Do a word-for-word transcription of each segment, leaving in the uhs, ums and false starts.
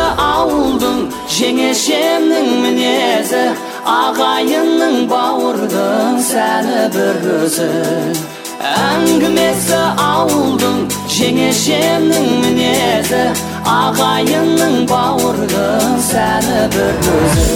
ауылдың жеңешемнің мінезі, ағайынның бауырдың сәні бір өзі. Әңгімесі ауылдың жеңешемнің мінезі, ағайынның бауырдың сәні бір өзі.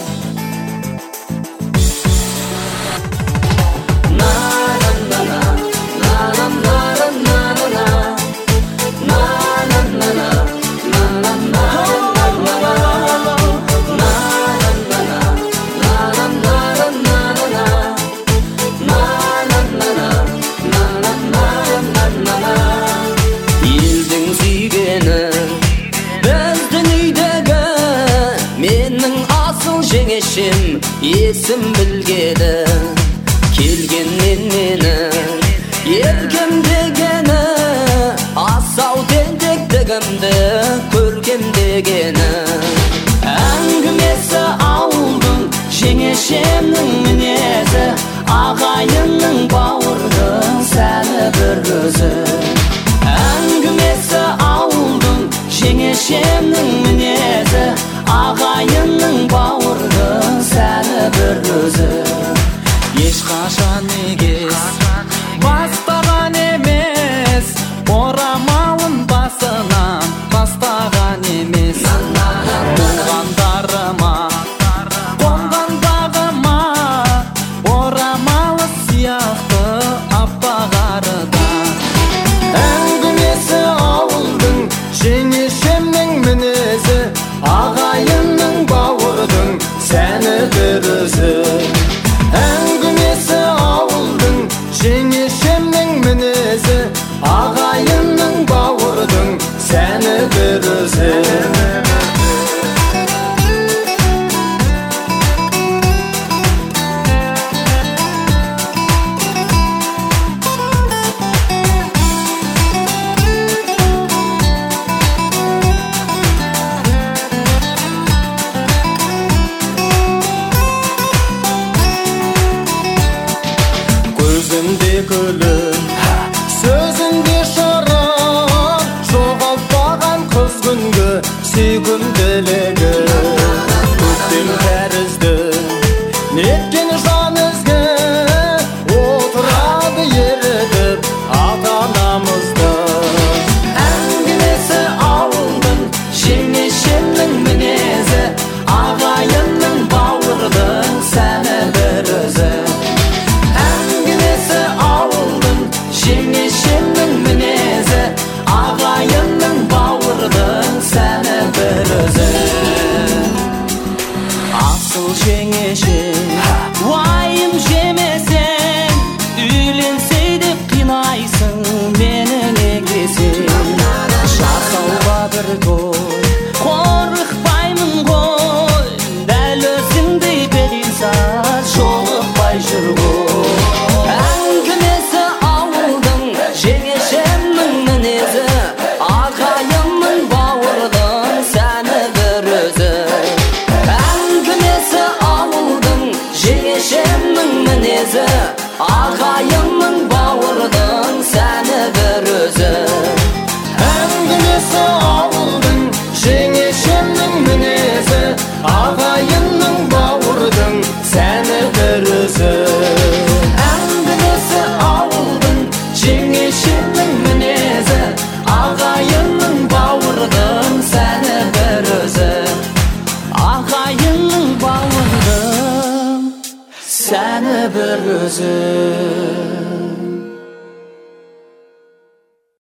Жеңешем есім білгені, келгеннен мені еркем дегені, асау тентектігімді көркем дегені. Әңгімесі ауылдың жеңешемнің мінезі, ағайынның бауырдың сәні бір өзі. Әңгімесі ауылдың жеңешемнің мінезі, ағайынның бауырдың сәні бір өзі. Ешқашан егес бастаған емес, орамалын басынан бастаған емес. Туғандарыма, қонғандағыма, орамалы сияқты аппағарыда. Әңгімесі ауылдың жеңешемнің мінезі, ағайынның бауырдың сәні бір өзі. Әңгімесі ауылдың жеңешемнің мінезі, ағайынның бауырдың сәні бір өзі. Көзінде күлім, сөзінде шырын, жоғалтпаған қыз күнгі сүйкімділігі. Көктем тәрізді неткен жан ізгі, отырады ерігіп ата-анамызды. Әңгімесі ауылдың жеңешемнің мінезі, ағайынның бауырдың сәні бір өзі. Жеңешемнің мінезі, ағайынның бауырдың сәні бір өзі. Асыл жеңешем, уайым жемесең, үйленсе деп қинайсың мені неге сен. жасауға бір той Қорықпаймын ғой, дәл өзіңдей белгісіз жолықпай жүр ғой. Әңгімесі ауылдың жеңешемнің мінезі, ағайынның бауырдың сәні бір өзі. Әңгімесі ауылдың жеңешемнің мінезі, ағайынның бауырдың сәні бір өзі. Әңгімесі ауылдың жеңешемнің мінезі, ағайынның бауырдың сәні бір өзі. Әңгімесі ауылдың жеңешемнің мінезі, ағайынның бауырдың сәні бір өзі. Ағайынның бауырдың сәні бір өзі.